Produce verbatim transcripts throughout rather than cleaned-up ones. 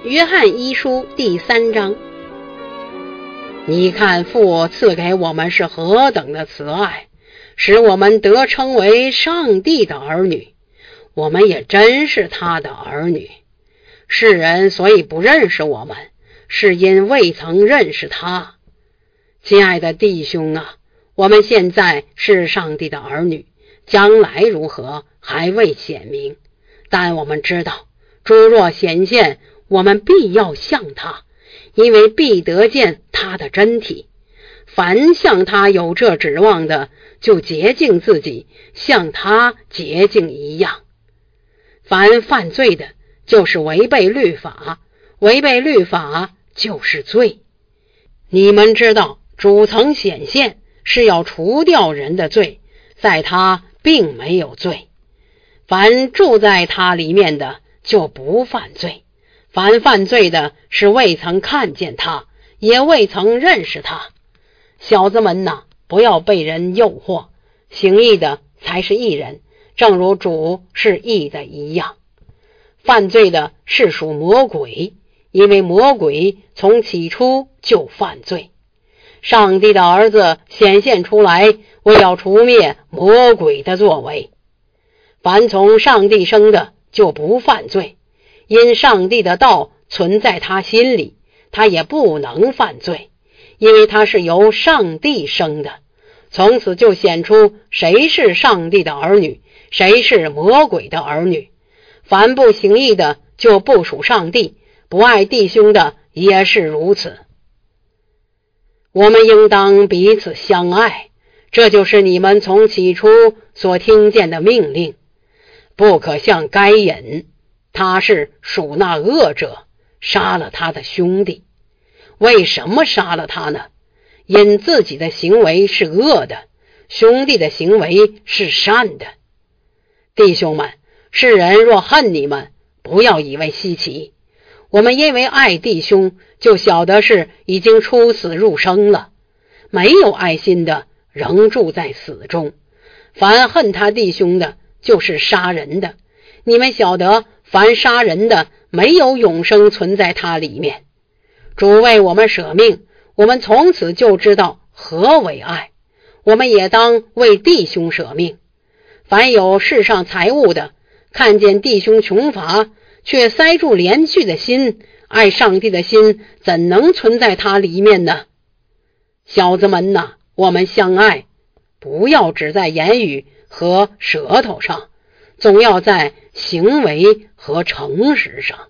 约翰一书第三章。你看父赐给我们是何等的慈爱，使我们得称为上帝的儿女，我们也真是他的儿女。世人所以不认识我们，是因未曾认识他。亲爱的弟兄啊，我们现在是上帝的儿女，将来如何还未显明，但我们知道主若显现，我们必要像他，因为必得见他的真体。凡像他有这指望的，就洁净自己，像他洁净一样。凡犯罪的，就是违背律法，违背律法就是罪。你们知道主曾显现是要除掉人的罪，在他并没有罪。凡住在他里面的就不犯罪，凡犯罪的是未曾看见他，也未曾认识他。小子们哪，不要被人诱惑，行义的才是义人，正如主是义的一样。犯罪的是属魔鬼，因为魔鬼从起初就犯罪。上帝的儿子显现出来，为要除灭魔鬼的作为。凡从上帝生的就不犯罪，因上帝的道存在他心里，他也不能犯罪，因为他是由上帝生的。从此就显出谁是上帝的儿女，谁是魔鬼的儿女。凡不行义的就不属上帝，不爱弟兄的也是如此。我们应当彼此相爱，这就是你们从起初所听见的命令。不可像该隐，他是属那恶者，杀了他的兄弟。为什么杀了他呢？因自己的行为是恶的，兄弟的行为是善的。弟兄们，世人若恨你们，不要以为稀奇。我们因为爱弟兄，就晓得是已经出死入生了。没有爱心的，仍住在死中。凡恨他弟兄的，就是杀人的。你们晓得，凡杀人的，没有永生存在他里面。主为我们舍命，我们从此就知道何为爱。我们也当为弟兄舍命。凡有世上财物的，看见弟兄穷乏，却塞住连续的心，爱上帝的心怎能存在他里面呢？小子们哪，我们相爱，不要只在言语和舌头上，总要在行为和诚实上。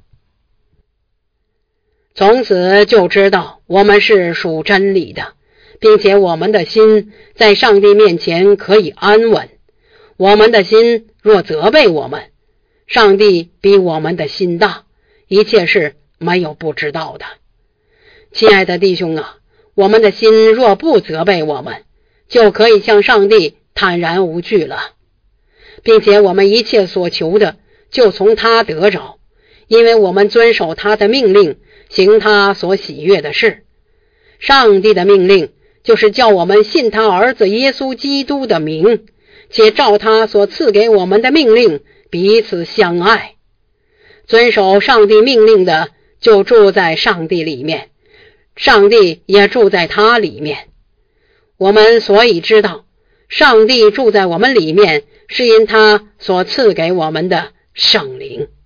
从此就知道我们是属真理的，并且我们的心在上帝面前可以安稳。我们的心若责备我们，上帝比我们的心大，一切事没有不知道的。亲爱的弟兄啊，我们的心若不责备我们，就可以向上帝坦然无惧了，并且我们一切所求的就从他得着，因为我们遵守他的命令，行他所喜悦的事。上帝的命令就是叫我们信他儿子耶稣基督的名，且照他所赐给我们的命令彼此相爱。遵守上帝命令的，就住在上帝里面，上帝也住在他里面。我们所以知道上帝住在我们里面，是因他所赐给我们的圣灵。